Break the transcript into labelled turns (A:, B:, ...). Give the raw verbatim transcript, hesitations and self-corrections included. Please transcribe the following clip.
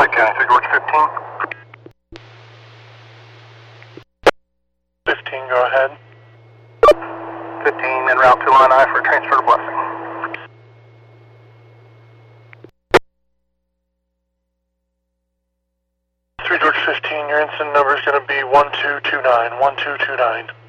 A: Lake County, three George fifteen.
B: fifteen, go ahead.
A: fifteen en route to Line I for a transfer to Blessing.
B: three George fifteen, your incident number is going to be one two two nine, one two two nine.